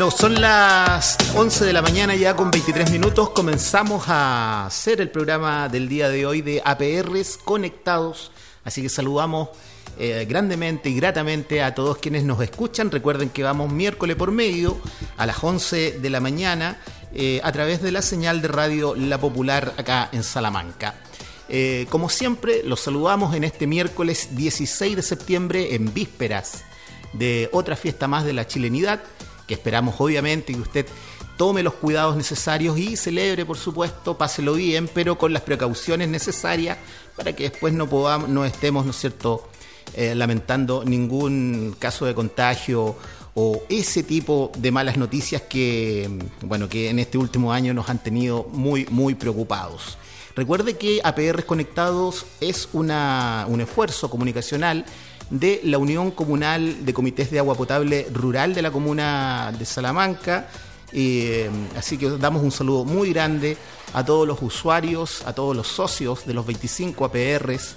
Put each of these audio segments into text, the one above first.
Bueno, son las 11 de la mañana ya con 23 minutos. Comenzamos a hacer el programa del día de hoy de APRs Conectados. Así que saludamos grandemente y gratamente a todos quienes nos escuchan. Recuerden que vamos miércoles por medio a las 11 de la mañana a través de la señal de radio La Popular acá en Salamanca. Como siempre, los saludamos en este miércoles 16 de septiembre en vísperas de otra fiesta más de la chilenidad, que esperamos obviamente que usted tome los cuidados necesarios y celebre, por supuesto, páselo bien, pero con las precauciones necesarias para que después no estemos, ¿no es cierto?, lamentando ningún caso de contagio o ese tipo de malas noticias que en este último año nos han tenido muy, muy preocupados. Recuerde que APRs Conectados es un esfuerzo comunicacional de la Unión Comunal de Comités de Agua Potable Rural de la Comuna de Salamanca. Así que damos un saludo muy grande a todos los usuarios, a todos los socios de los 25 APRs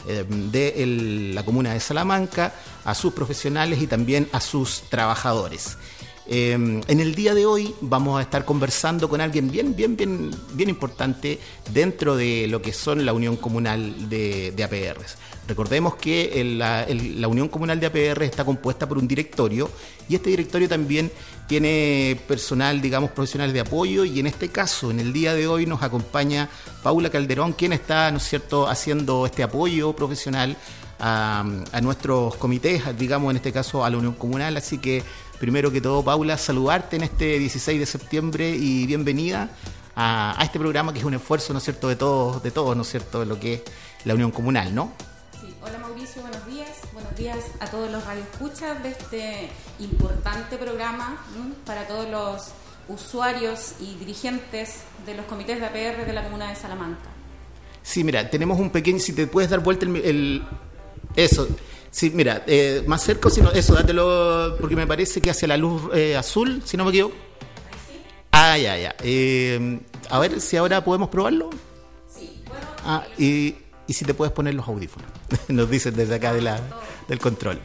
de la Comuna de Salamanca, a sus profesionales y también a sus trabajadores. En el día de hoy vamos a estar conversando con alguien bien importante dentro de lo que son la Unión Comunal de APRs. Recordemos que la Unión Comunal de APRs está compuesta por un directorio y este directorio también tiene personal, digamos, profesionales de apoyo, y en este caso, en el día de hoy, nos acompaña Paula Calderón, quien está, ¿no es cierto?, haciendo este apoyo profesional a nuestros comités, digamos, en este caso a la Unión Comunal. Así que, primero que todo, Paula, saludarte en este 16 de septiembre y bienvenida a este programa, que es un esfuerzo, ¿no es cierto?, de todos, ¿no es cierto?, de lo que es la Unión Comunal, ¿no? Sí. Hola Mauricio, buenos días. Buenos días a todos los radioescuchas de este importante programa para todos los usuarios y dirigentes de los comités de APR de la Comuna de Salamanca. Sí, mira, tenemos un pequeño, si te puedes dar vuelta eso. Sí, mira, más cerca, si no, eso, dátelo, porque me parece que hacia la luz azul, si no me equivoco. Ahí sí. Ya. A ver si ahora podemos probarlo. Sí, bueno. Y si te puedes poner los audífonos, nos dicen desde acá del control.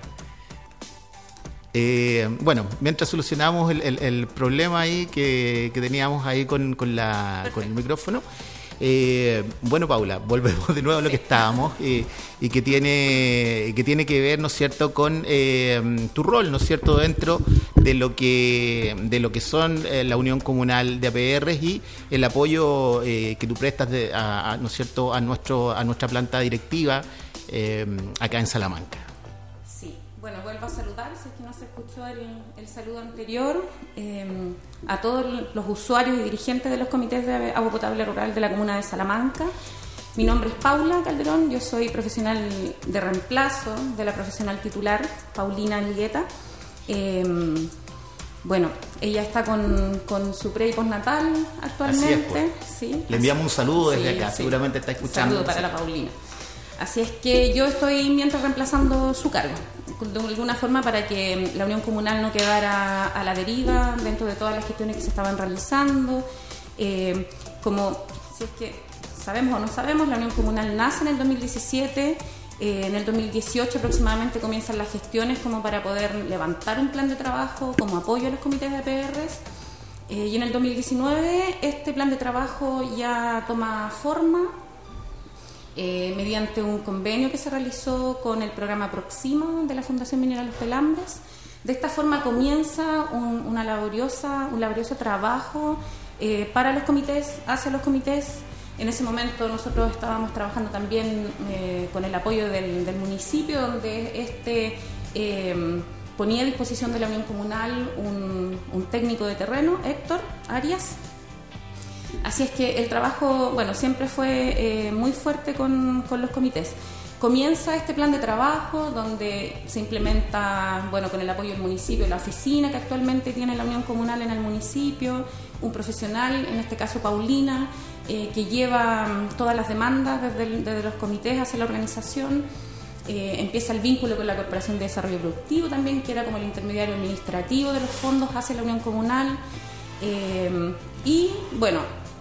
Mientras solucionamos el problema ahí que teníamos ahí con el micrófono. Paula, volvemos de nuevo a lo que estábamos y que tiene que ver, ¿no es cierto?, con tu rol, ¿no es cierto?, dentro de lo que son la Unión Comunal de APRs y el apoyo que tú prestas ¿no es cierto?, a nuestra planta directiva acá en Salamanca. Sí, bueno, vuelvo a saludar, si es que no se escuchó el saludo anterior, a todos los usuarios y dirigentes de los comités de agua potable rural de la Comuna de Salamanca. Mi nombre es Paula Calderón, yo soy profesional de reemplazo de la profesional titular, Paulina Anguieta. Ella está con su pre y postnatal actualmente. Así es, pues. ¿Sí? Le enviamos un saludo desde acá, seguramente está escuchando. Un saludo para la Paulina. Así es que yo estoy mientras reemplazando su cargo, de alguna forma, para que la Unión Comunal no quedara a la deriva dentro de todas las gestiones que se estaban realizando. Como si es que sabemos o no sabemos, la Unión Comunal nace en el 2017, en el 2018 aproximadamente comienzan las gestiones como para poder levantar un plan de trabajo como apoyo a los comités de APRs, y en el 2019 este plan de trabajo ya toma forma mediante un convenio que se realizó con el programa Proxima de la Fundación Minera Los Pelambres. De esta forma comienza un laborioso trabajo para los comités, hacia los comités. En ese momento nosotros estábamos trabajando también con el apoyo del municipio, donde ponía a disposición de la Unión Comunal un técnico de terreno, Héctor Arias. Así es que el trabajo, siempre fue muy fuerte con los comités. Comienza este plan de trabajo donde se implementa, con el apoyo del municipio, la oficina que actualmente tiene la Unión Comunal en el municipio, un profesional, en este caso Paulina, que lleva todas las demandas desde los comités hacia la organización. Empieza el vínculo con la Corporación de Desarrollo Productivo también, que era como el intermediario administrativo de los fondos hacia la Unión Comunal.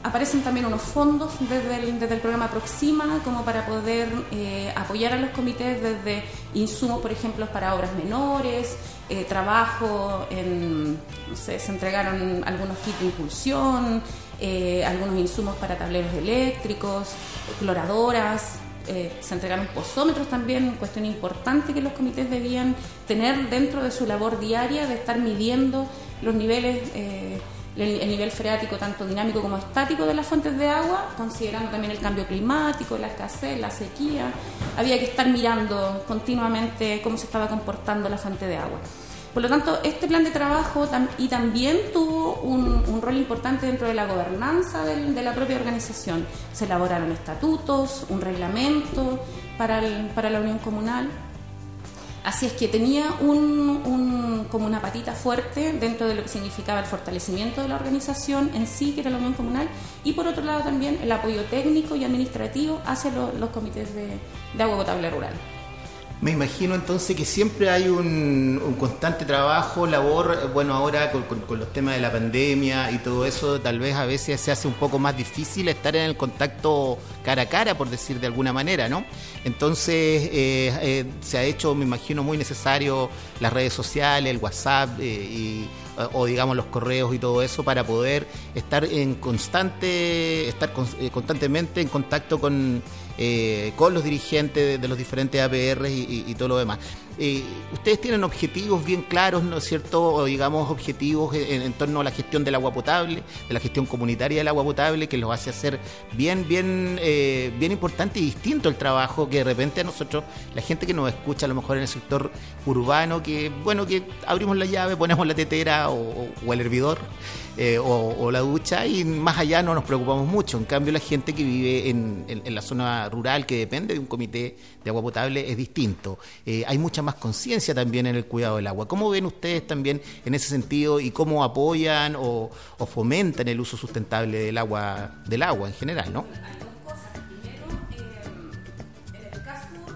Aparecen también unos fondos desde el programa Proxima como para poder apoyar a los comités desde insumos, por ejemplo, para obras menores, trabajo no sé, se entregaron algunos kits de impulsión, algunos insumos para tableros eléctricos, cloradoras, se entregaron pozómetros también, cuestión importante que los comités debían tener dentro de su labor diaria de estar midiendo los niveles, el nivel freático tanto dinámico como estático de las fuentes de agua, considerando también el cambio climático, la escasez, la sequía. Había que estar mirando continuamente cómo se estaba comportando la fuente de agua. Por lo tanto, este plan de trabajo y también tuvo un rol importante dentro de la gobernanza de la propia organización. Se elaboraron estatutos, un reglamento para la Unión Comunal. Así es que tenía como una patita fuerte dentro de lo que significaba el fortalecimiento de la organización en sí, que era la Unión Comunal, y por otro lado también el apoyo técnico y administrativo hacia los comités de agua potable rural. Me imagino entonces que siempre hay un constante trabajo, labor, bueno, ahora con los temas de la pandemia y todo eso, tal vez a veces se hace un poco más difícil estar en el contacto cara a cara, por decir de alguna manera, ¿no? Entonces se ha hecho, me imagino, muy necesario las redes sociales, el WhatsApp o digamos los correos y todo eso para poder estar constantemente en contacto con los dirigentes de los diferentes APR y todo lo demás. Ustedes tienen objetivos bien claros, ¿no es cierto? O digamos objetivos en torno a la gestión del agua potable, de la gestión comunitaria del agua potable, que los hace hacer bien importante y distinto el trabajo que de repente a nosotros, la gente que nos escucha a lo mejor en el sector urbano, que abrimos la llave, ponemos la tetera o el hervidor o la ducha y más allá no nos preocupamos mucho. En cambio la gente que vive en la zona rural, que depende de un comité de agua potable, es distinto. Hay mucha más conciencia también en el cuidado del agua. ¿Cómo ven ustedes también en ese sentido y cómo apoyan o fomentan el uso sustentable del agua en general, ¿no? Hay dos cosas. Primero, en el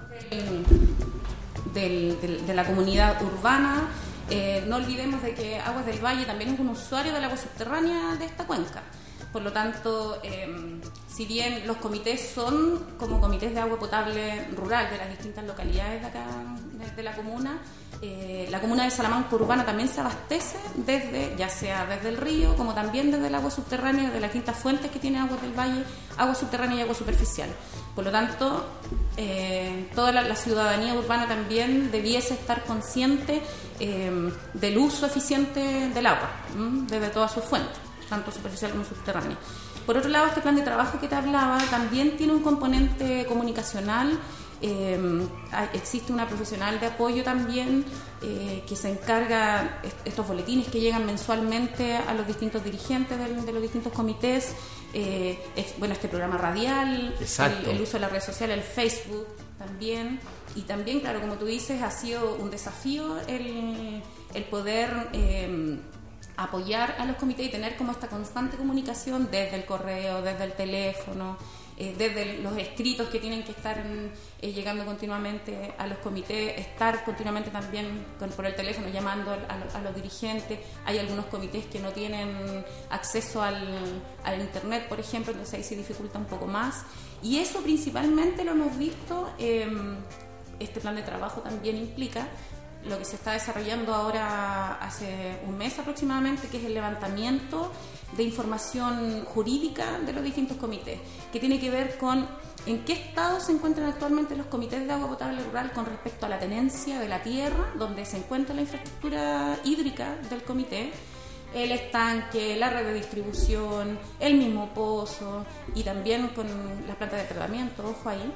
caso de la comunidad urbana, no olvidemos de que Aguas del Valle también es un usuario del agua subterránea de esta cuenca. Por lo tanto, si bien los comités son como comités de agua potable rural de las distintas localidades de acá, de la comuna de Salamanca Urbana también se abastece ya sea desde el río como también desde el agua subterránea, de las distintas fuentes que tiene Aguas del Valle, agua subterránea y agua superficial. Por lo tanto, toda la ciudadanía urbana también debiese estar consciente del uso eficiente del agua, desde todas sus fuentes, tanto superficial como subterránea. Por otro lado, este plan de trabajo que te hablaba también tiene un componente comunicacional. Existe una profesional de apoyo también que se encarga estos boletines que llegan mensualmente a los distintos dirigentes de los distintos comités, este programa radial, el uso de las redes sociales, el Facebook también, y también, claro, como tú dices, ha sido un desafío el poder apoyar a los comités y tener como esta constante comunicación desde el correo, desde el teléfono, desde los escritos que tienen que estar llegando continuamente a los comités, estar continuamente también por el teléfono llamando a los dirigentes. Hay algunos comités que no tienen acceso al internet, por ejemplo, entonces ahí se dificulta un poco más. Y eso principalmente lo hemos visto, este plan de trabajo también implica lo que se está desarrollando ahora hace un mes aproximadamente, que es el levantamiento de información jurídica de los distintos comités, que tiene que ver con en qué estado se encuentran actualmente los comités de agua potable rural con respecto a la tenencia de la tierra, donde se encuentra la infraestructura hídrica del comité, el estanque, la red de distribución, el mismo pozo y también con las plantas de tratamiento, ojo ahí.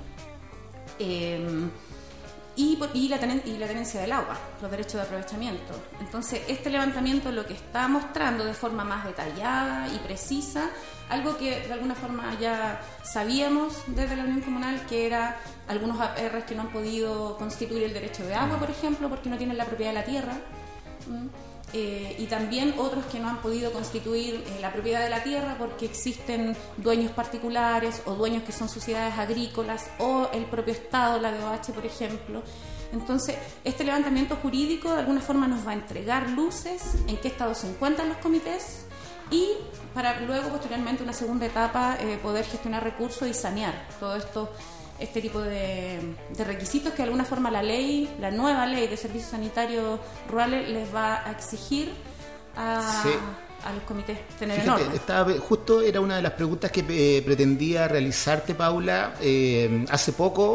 Y la tenencia del agua, los derechos de aprovechamiento. Entonces, este levantamiento lo que está mostrando de forma más detallada y precisa, algo que de alguna forma ya sabíamos desde la Unión Comunal, que era algunos APRs que no han podido constituir el derecho de agua, por ejemplo, porque no tienen la propiedad de la tierra, y también otros que no han podido constituir la propiedad de la tierra porque existen dueños particulares o dueños que son sociedades agrícolas o el propio Estado, la DOH, por ejemplo. Entonces, este levantamiento jurídico de alguna forma nos va a entregar luces en qué estado se encuentran los comités y para luego, posteriormente, una segunda etapa, poder gestionar recursos y sanear todo esto, este tipo de requisitos que de alguna forma la nueva ley de servicios sanitarios rurales les va a exigir a los comités tener en orden. Justo era una de las preguntas que pretendía realizarte, Paula. Hace poco,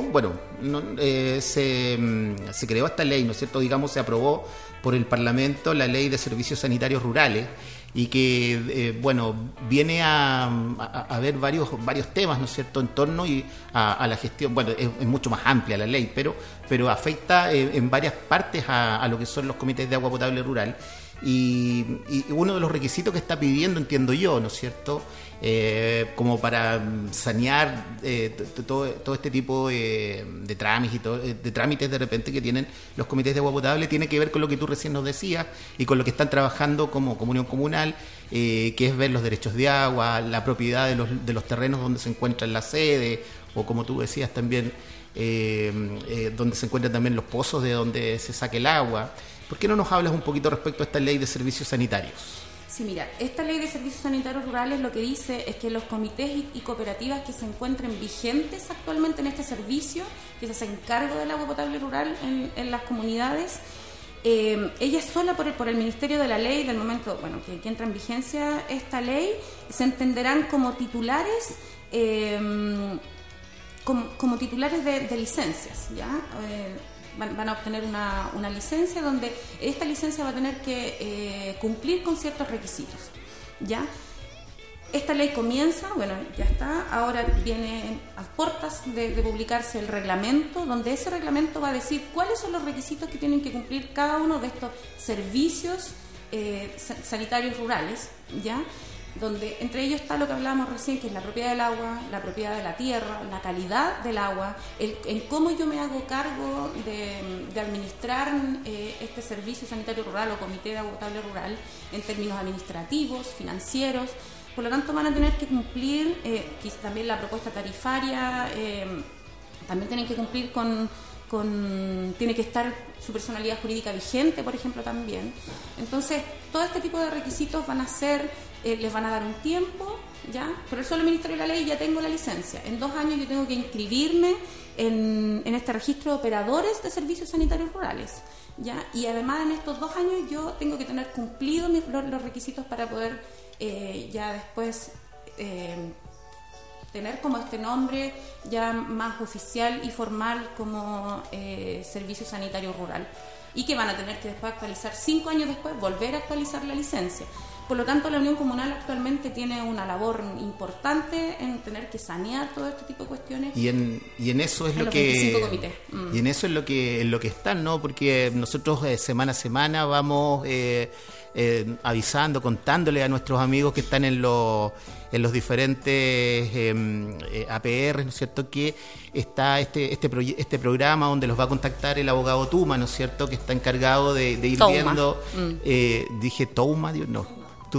se creó esta ley, ¿no es cierto? Digamos, se aprobó por el Parlamento la ley de servicios sanitarios rurales y que, viene a ver varios temas, ¿no es cierto?, en torno a la gestión. Bueno, es mucho más amplia la ley, pero afecta en varias partes a lo que son los comités de agua potable rural. Y uno de los requisitos que está pidiendo, entiendo yo, ¿no es cierto?, como para sanear todo este tipo de trámites de repente que tienen los comités de agua potable, tiene que ver con lo que tú recién nos decías y con lo que están trabajando como comunión comunal, que es ver los derechos de agua, la propiedad de los terrenos donde se encuentra la sede, o como tú decías también, donde se encuentran también los pozos de donde se saque el agua. ¿Por qué no nos hablas un poquito respecto a esta ley de servicios sanitarios? Sí, mira, esta ley de servicios sanitarios rurales lo que dice es que los comités y cooperativas que se encuentren vigentes actualmente en este servicio, que se hacen cargo del agua potable rural en las comunidades, ella sola por el Ministerio de la Ley, del momento que entra en vigencia esta ley, se entenderán como titulares como titulares de licencias, ¿ya? Van a obtener una licencia donde esta licencia va a tener que cumplir con ciertos requisitos, ¿ya? Esta ley comienza, ya está, ahora viene a puertas de publicarse el reglamento, donde ese reglamento va a decir cuáles son los requisitos que tienen que cumplir cada uno de estos servicios sanitarios rurales, ¿ya? Donde entre ellos está lo que hablábamos recién, que es la propiedad del agua, la propiedad de la tierra, la calidad del agua, en cómo yo me hago cargo de administrar este servicio sanitario rural o comité de agua potable rural en términos administrativos, financieros. Por lo tanto, van a tener que cumplir, también la propuesta tarifaria, también tienen que cumplir tiene que estar su personalidad jurídica vigente, por ejemplo, también. Entonces, todo este tipo de requisitos van a ser, les van a dar un tiempo, ¿ya? Por el solo Ministerio de la Ley ya tengo la licencia. En 2 años yo tengo que inscribirme en este registro de operadores de servicios sanitarios rurales, ¿ya? Y además en estos 2 años yo tengo que tener cumplidos los requisitos para poder ya después tener como este nombre ya más oficial y formal como servicio sanitario rural, y que van a tener que después actualizar 5 años después, volver a actualizar la licencia. Por lo tanto, la Unión Comunal actualmente tiene una labor importante en tener que sanear todo este tipo de cuestiones. Y en eso es lo que y en eso es lo que están, ¿no? Porque nosotros semana a semana vamos avisando, contándole a nuestros amigos que están en los diferentes APR, ¿no es cierto?, que está este programa donde los va a contactar el abogado Tuma, ¿no es cierto?, que está encargado de ir viendo. Dije Touma, Dios, no.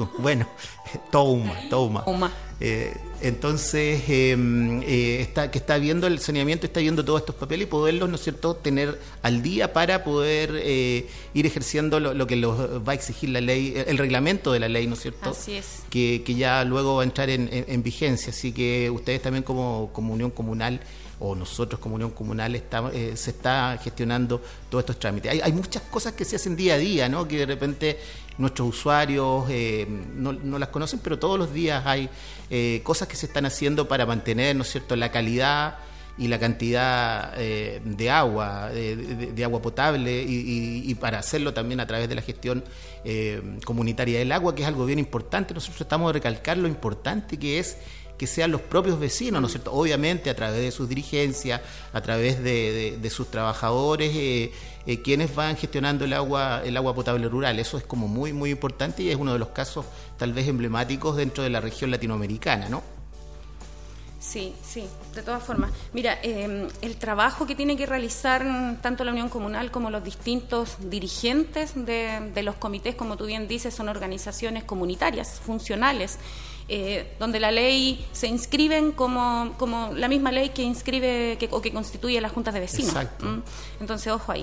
Touma. Entonces, que está viendo el saneamiento, está viendo todos estos papeles y poderlos, ¿no es cierto?, tener al día para poder ir ejerciendo lo que los va a exigir la ley, el reglamento de la ley, ¿no es cierto? Así es. Que ya luego va a entrar en vigencia. Así que ustedes también como Unión Comunal, o nosotros como Unión Comunal, se está gestionando todos estos trámites. Hay muchas cosas que se hacen día a día, ¿no?, que de repente nuestros usuarios no las conocen, pero todos los días hay cosas que se están haciendo para mantener, ¿no es cierto?, la calidad y la cantidad de agua, de agua potable, y para hacerlo también a través de la gestión comunitaria del agua, que es algo bien importante. Nosotros tratamos de recalcar lo importante que es que sean los propios vecinos, ¿no es cierto?, obviamente a través de sus dirigencias, a través de sus trabajadores, quienes van gestionando el agua potable rural. Eso es como muy, muy importante y es uno de los casos tal vez emblemáticos dentro de la región latinoamericana, ¿no? Sí, de todas formas. Mira, el trabajo que tiene que realizar tanto la Unión Comunal como los distintos dirigentes de los comités, como tú bien dices, son organizaciones comunitarias, funcionales, donde la ley se inscriben como la misma ley que inscribe o que constituye las juntas de vecinos. Exacto. Entonces, ojo ahí.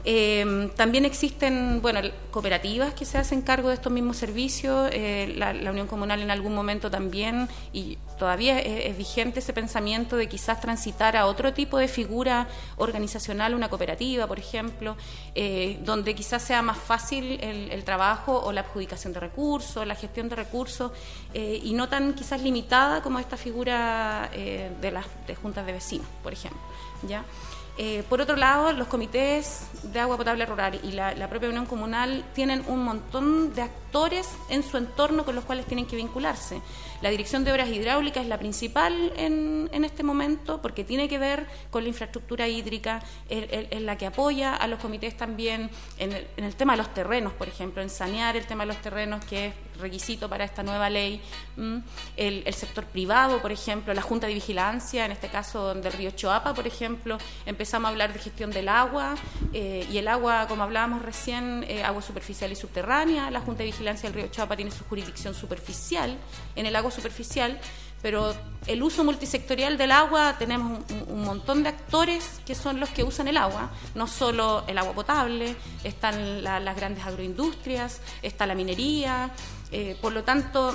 También existen, cooperativas que se hacen cargo de estos mismos servicios. La Unión Comunal en algún momento también, y todavía es vigente ese pensamiento de quizás transitar a otro tipo de figura organizacional, una cooperativa, por ejemplo, donde quizás sea más fácil el trabajo o la adjudicación de recursos, la gestión de recursos, y no tan quizás limitada como esta figura de juntas de vecinos, por ejemplo, ¿ya? Por otro lado, los comités de agua potable rural y la propia Unión Comunal tienen un montón de actores en su entorno con los cuales tienen que vincularse. La Dirección de Obras Hidráulicas es la principal en este momento, porque tiene que ver con la infraestructura hídrica, es la que apoya a los comités también en el tema de los terrenos, por ejemplo, en sanear el tema de los terrenos, que es requisito para esta nueva ley. El sector privado, por ejemplo, la Junta de Vigilancia, en este caso del río Choapa, por ejemplo, empezamos a hablar de gestión del agua, y el agua, como hablábamos recién, agua superficial y subterránea. La Junta de Vigilancia del río Choapa tiene su jurisdicción superficial en el agua superficial, pero el uso multisectorial del agua, tenemos un montón de actores que son los que usan el agua, no solo el agua potable, están las grandes agroindustrias, está la minería, por lo tanto,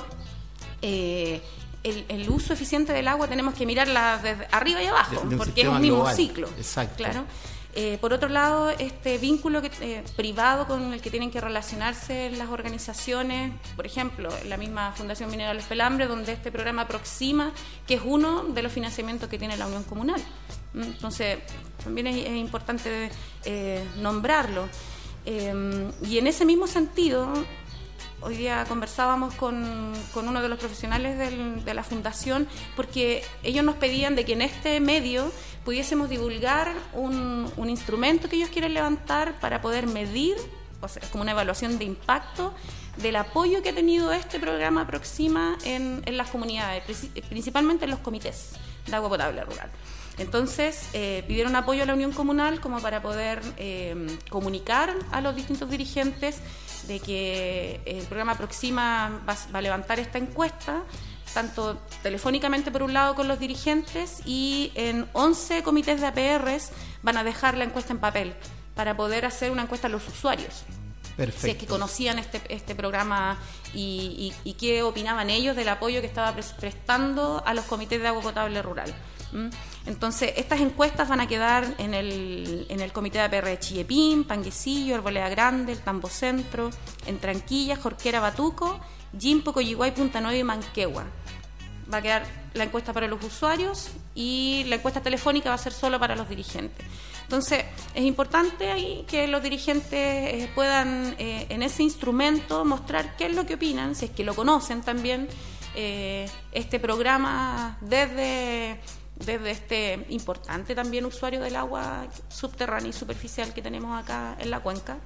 el uso eficiente del agua tenemos que mirarla desde arriba y abajo, porque es un mismo global ciclo. Exacto. Claro. Por otro lado, este vínculo privado con el que tienen que relacionarse las organizaciones, por ejemplo, la misma Fundación Minera Los Pelambres, donde este programa aproxima, que es uno de los financiamientos que tiene la Unión Comunal. Entonces, también es importante nombrarlo. Y en ese mismo sentido, hoy día conversábamos con uno de los profesionales de la Fundación, porque ellos nos pedían de que en este medio pudiésemos divulgar un instrumento que ellos quieren levantar para poder medir, o sea, es como una evaluación de impacto del apoyo que ha tenido este programa Proxima en las comunidades, principalmente en los comités de agua potable rural. Entonces, pidieron apoyo a la Unión Comunal como para poder comunicar a los distintos dirigentes de que el programa Proxima va a levantar esta encuesta, tanto telefónicamente por un lado con los dirigentes, y en 11 comités de APRs van a dejar la encuesta en papel para poder hacer una encuesta a los usuarios. Perfecto. Si es que conocían este programa y qué opinaban ellos del apoyo que estaba prestando a los comités de agua potable rural. Entonces, estas encuestas van a quedar en el comité de APR de Chillepín, Panguecillo, Arboleda Grande, el Tambo Centro, en Tranquilla, Jorquera, Batuco, Yimpo, Coyiguay, Punta Nueva y Manquehue. Va a quedar la encuesta para los usuarios y la encuesta telefónica va a ser solo para los dirigentes. Entonces, es importante ahí que los dirigentes puedan en ese instrumento mostrar qué es lo que opinan, si es que lo conocen también, este programa desde este importante también usuario del agua subterránea y superficial que tenemos acá en la cuenca.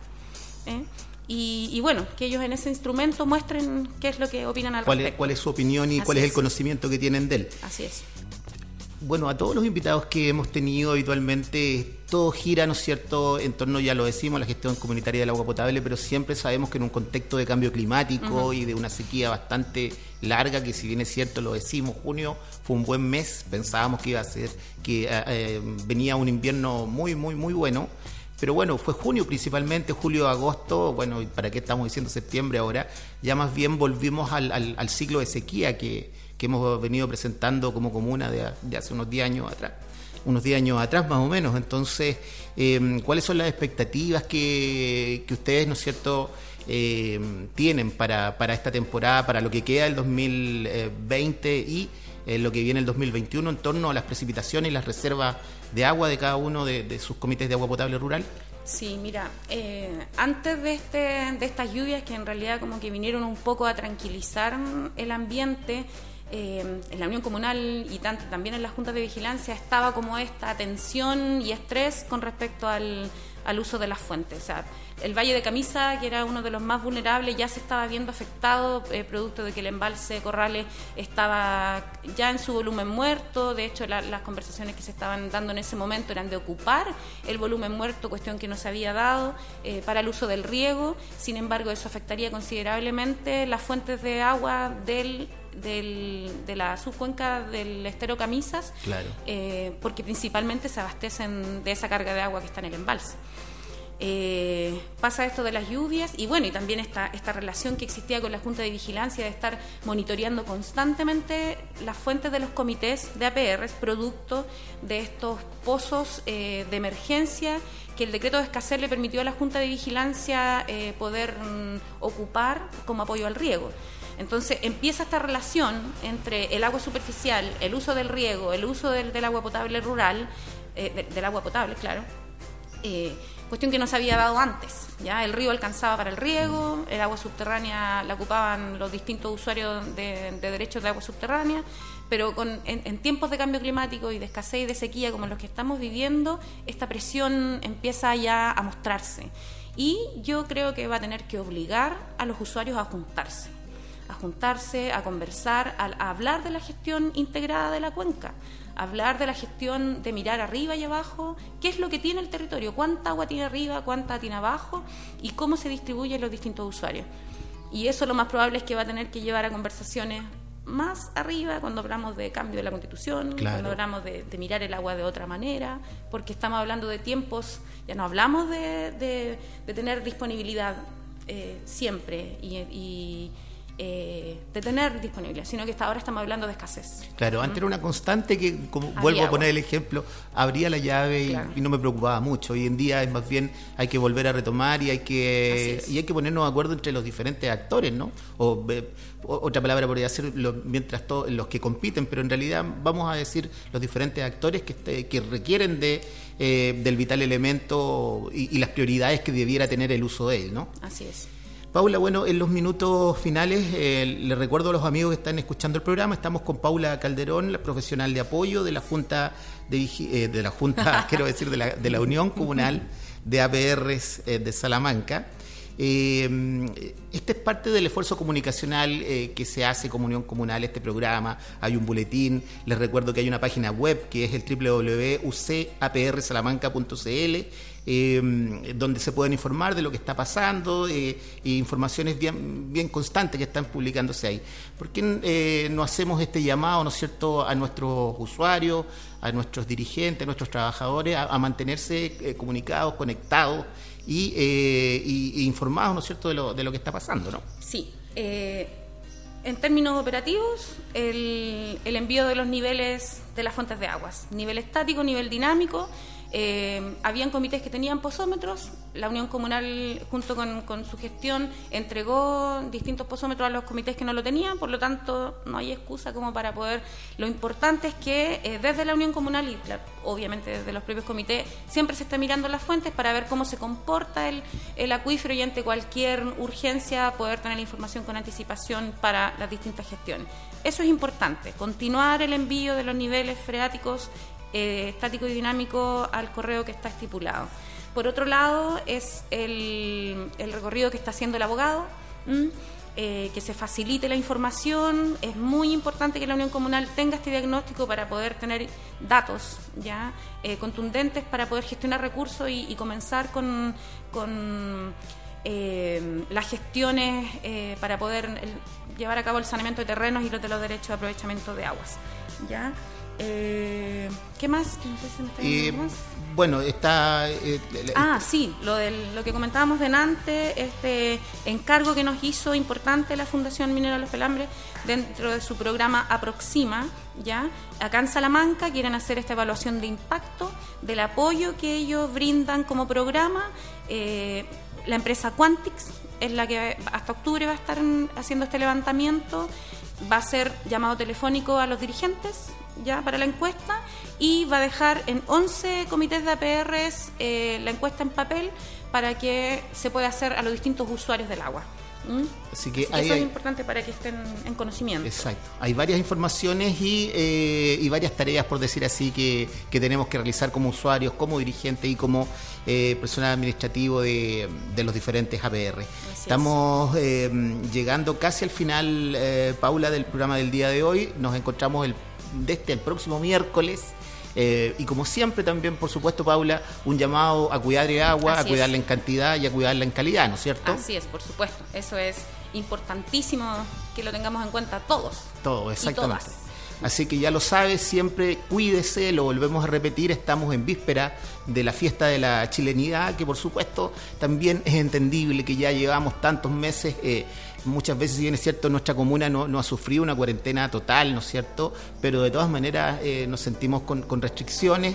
Y bueno, que ellos en ese instrumento muestren qué es lo que opinan al respecto. ¿Cuál es su opinión y cuál es el conocimiento que tienen de él? Así es. Bueno, a todos los invitados que hemos tenido habitualmente, todo gira, ¿no es cierto?, en torno, ya lo decimos, a la gestión comunitaria del agua potable, pero siempre sabemos que en un contexto de cambio climático y de una sequía bastante larga, que si bien es cierto, lo decimos, junio fue un buen mes, pensábamos que iba a ser, que venía un invierno muy, muy, muy bueno, pero bueno, fue junio principalmente, julio, agosto, bueno, ¿para qué estamos diciendo septiembre ahora? Ya más bien volvimos al ciclo de sequía que hemos venido presentando como comuna de hace unos 10 años atrás más o menos. Entonces, ¿cuáles son las expectativas que ustedes, ¿no es cierto?, tienen para esta temporada, para lo que queda del 2020 y lo que viene el 2021 en torno a las precipitaciones y las reservas de agua de cada uno de sus comités de agua potable rural? Sí, mira, antes de estas lluvias que en realidad como que vinieron un poco a tranquilizar el ambiente, en la Unión Comunal y también en las juntas de vigilancia estaba como esta tensión y estrés con respecto al uso de las fuentes. O sea, el Valle de Camisa, que era uno de los más vulnerables, ya se estaba viendo afectado, producto de que el embalse de Corrales estaba ya en su volumen muerto. De hecho, las conversaciones que se estaban dando en ese momento eran de ocupar el volumen muerto, cuestión que no se había dado para el uso del riego. Sin embargo, eso afectaría considerablemente las fuentes de agua de la subcuenca del estero Camisas, claro, porque principalmente se abastecen de esa carga de agua que está en el embalse. Pasa esto de las lluvias y bueno, y también esta relación que existía con la Junta de Vigilancia de estar monitoreando constantemente las fuentes de los comités de APRs, producto de estos pozos de emergencia que el decreto de escasez le permitió a la Junta de Vigilancia poder ocupar como apoyo al riego. Entonces empieza esta relación entre el agua superficial, el uso del riego, el uso del agua potable rural, del agua potable, claro, cuestión que no se había dado antes. ¿Ya? El río alcanzaba para el riego, el agua subterránea la ocupaban los distintos usuarios de derechos de agua subterránea, pero en tiempos de cambio climático y de escasez y de sequía como los que estamos viviendo, esta presión empieza ya a mostrarse. Y yo creo que va a tener que obligar a los usuarios a juntarse, a conversar, a hablar de la gestión integrada de la cuenca, hablar de la gestión de mirar arriba y abajo, qué es lo que tiene el territorio, cuánta agua tiene arriba, cuánta tiene abajo y cómo se distribuyen los distintos usuarios. Y eso lo más probable es que va a tener que llevar a conversaciones más arriba cuando hablamos de cambio de la Constitución, claro, cuando hablamos de mirar el agua de otra manera, porque estamos hablando de tiempos, ya no hablamos de tener disponibilidad siempre y de tener disponibilidad, sino que hasta ahora estamos hablando de escasez. Claro, antes era una constante que, como vuelvo a poner el ejemplo, abría la llave claro, y no me preocupaba mucho. Hoy en día es más bien hay que volver a retomar y hay que ponernos de acuerdo entre los diferentes actores, ¿no? Otra palabra podría ser mientras todos los que compiten, pero en realidad vamos a decir los diferentes actores que requieren del vital elemento y las prioridades que debiera tener el uso de él, ¿no? Así es. Paula, bueno, en los minutos finales les recuerdo a los amigos que están escuchando el programa, estamos con Paula Calderón, la profesional de apoyo de la Junta quiero decir, de la Unión Comunal de APRs de Salamanca. Este es parte del esfuerzo comunicacional que se hace como Unión Comunal, este programa. Hay un boletín, les recuerdo que hay una página web que es el www.ucaprSalamanca.cl, donde se pueden informar de lo que está pasando, y informaciones bien constantes que están publicándose ahí. ¿Por qué no hacemos este llamado, ¿no es cierto?, a nuestros usuarios, a nuestros dirigentes, a nuestros trabajadores, a mantenerse comunicados, conectados y informados, ¿no es cierto?, de lo que está pasando, ¿no? Sí. En términos operativos, el envío de los niveles de las fuentes de aguas, nivel estático, nivel dinámico. Habían comités que tenían pozómetros, la Unión Comunal junto con su gestión entregó distintos pozómetros a los comités que no lo tenían, por lo tanto no hay excusa como para poder. Lo importante es que desde la Unión Comunal y obviamente desde los propios comités siempre se está mirando las fuentes para ver cómo se comporta el acuífero y ante cualquier urgencia poder tener la información con anticipación para las distintas gestiones. Eso es importante, continuar el envío de los niveles freáticos estático y dinámico al correo que está estipulado. Por otro lado, es el recorrido que está haciendo el abogado, que se facilite la información. Es muy importante que la Unión Comunal tenga este diagnóstico para poder tener datos ya contundentes para poder gestionar recursos y comenzar con las gestiones para poder llevar a cabo el saneamiento de terrenos y los de los derechos de aprovechamiento de aguas. ¿Ya? ¿Qué más? No sé si me está diciendo más. Bueno, está... sí, lo que comentábamos delante, este encargo que nos hizo importante la Fundación Minera Los Pelambres dentro de su programa Aproxima, ¿ya? Acá en Salamanca quieren hacer esta evaluación de impacto del apoyo que ellos brindan como programa. La empresa Quantix es la que hasta octubre va a estar haciendo este levantamiento. Va a ser llamado telefónico a los dirigentes ya para la encuesta y va a dejar en 11 comités de APRs la encuesta en papel para que se pueda hacer a los distintos usuarios del agua. Así que eso es importante para que estén en conocimiento. Exacto. Hay varias informaciones y varias tareas, por decir así, que tenemos que realizar como usuarios, como dirigentes y como personal administrativo de los diferentes APR. Estamos llegando casi al final, Paula, del programa del día de hoy. Nos encontramos el próximo miércoles. Y como siempre también, por supuesto, Paula, un llamado a cuidar el agua, a cuidarla en cantidad y a cuidarla en calidad, ¿no es cierto? Así es, por supuesto. Eso es importantísimo que lo tengamos en cuenta todos. Todos, exactamente. Así que ya lo sabe, siempre cuídese, lo volvemos a repetir, estamos en víspera de la fiesta de la chilenidad, que por supuesto también es entendible que ya llevamos tantos meses, muchas veces, si bien es cierto, nuestra comuna no ha sufrido una cuarentena total, ¿no es cierto? Pero de todas maneras nos sentimos con restricciones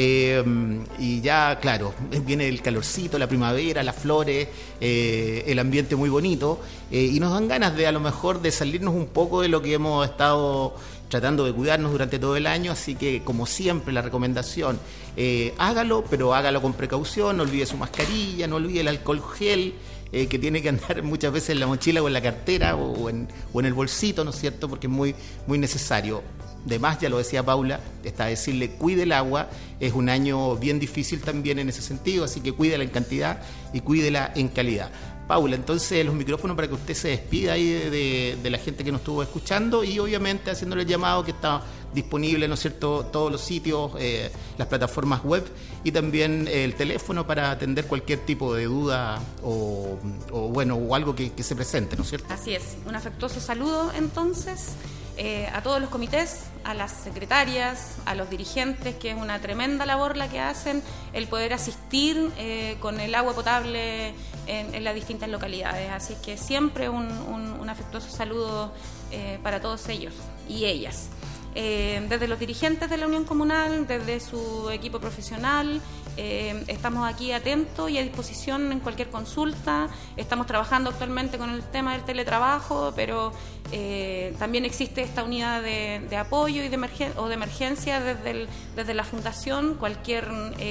y ya, claro, viene el calorcito, la primavera, las flores, el ambiente muy bonito y nos dan ganas de a lo mejor de salirnos un poco de lo que hemos estado tratando de cuidarnos durante todo el año, así que como siempre la recomendación, hágalo, pero hágalo con precaución, no olvide su mascarilla, no olvide el alcohol gel, que tiene que andar muchas veces en la mochila o en la cartera o en el bolsito, ¿no es cierto? Porque es muy, muy necesario. Además, ya lo decía Paula, está decirle, cuide el agua, es un año bien difícil también en ese sentido, así que cuídela en cantidad y cuídela en calidad. Paula, entonces los micrófonos para que usted se despida ahí de la gente que nos estuvo escuchando y obviamente haciéndole el llamado que está disponible, ¿no es cierto?, todos los sitios, las plataformas web y también el teléfono para atender cualquier tipo de duda o algo que se presente, ¿no es cierto? Así es, un afectuoso saludo entonces a todos los comités, a las secretarias, a los dirigentes, que es una tremenda labor la que hacen, el poder asistir con el agua potable en las distintas localidades. Así que siempre un afectuoso saludo para todos ellos y ellas. Desde los dirigentes de la Unión Comunal, desde su equipo profesional, estamos aquí atentos y a disposición en cualquier consulta. Estamos trabajando actualmente con el tema del teletrabajo, pero también existe esta unidad de apoyo y de emergencia desde la Fundación. Cualquier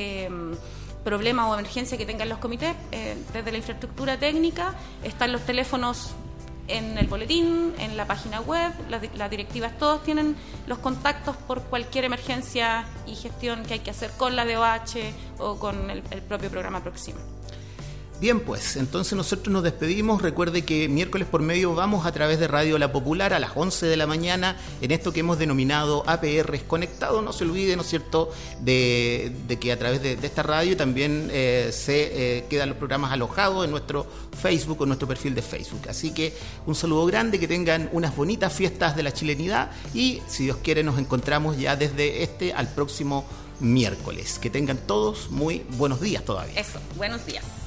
problema o emergencia que tengan los comités, desde la infraestructura técnica, están los teléfonos en el boletín, en la página web, las directivas, todos tienen los contactos por cualquier emergencia y gestión que hay que hacer con la DOH o con el propio programa Proxima. Bien, pues, entonces nosotros nos despedimos. Recuerde que miércoles por medio vamos a través de Radio La Popular a las 11 de la mañana en esto que hemos denominado APRs Conectados. No se olvide, ¿no es cierto?, de que a través de esta radio también se quedan los programas alojados en nuestro Facebook o nuestro perfil de Facebook. Así que un saludo grande, que tengan unas bonitas fiestas de la chilenidad y, si Dios quiere, nos encontramos ya desde al próximo miércoles. Que tengan todos muy buenos días todavía. Eso, buenos días.